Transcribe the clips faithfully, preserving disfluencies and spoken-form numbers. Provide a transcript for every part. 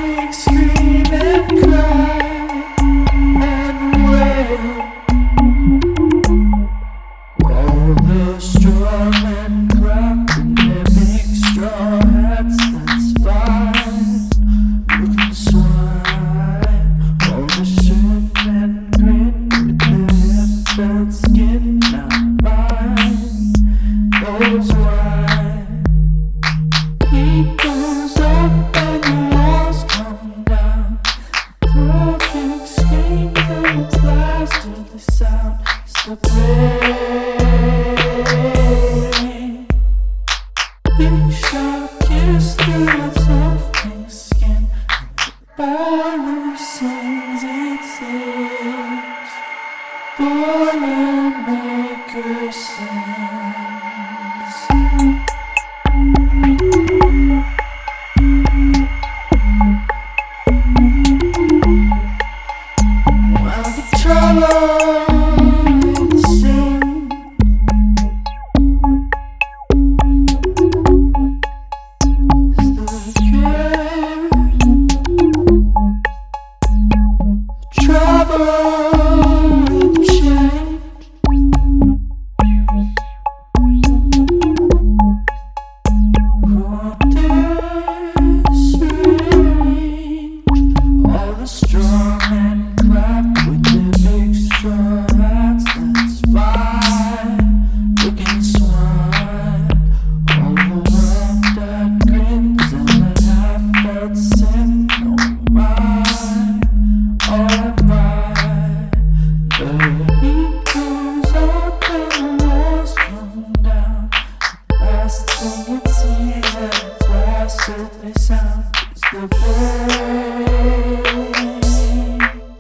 scream and cry and wail. All the straw men clap in their big straw hats, that's fine. Looking swine. All the shirt men grin with their felt skin, not mine. Those wine. Heat goes up and the walls come down. Perfect scream that lasts till the sound is the brain. Big sharp kiss through that soft pink skin. Barrow sings, it sings. Boilermaker sings. While the trouble sings, the care, trouble with change. Oh, disarrange. All the strong men clap with their big straw hats, that's fine. Looking swine. All the world that grins and the half-felt sin, oh mine, oh mine. The heat goes up and the walls come down. Last thing it sees and its last earthly sound is the brain.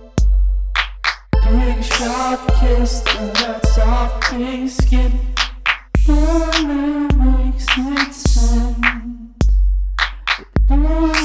Big sharp kiss through that soft pink skin. Burner makes it sing.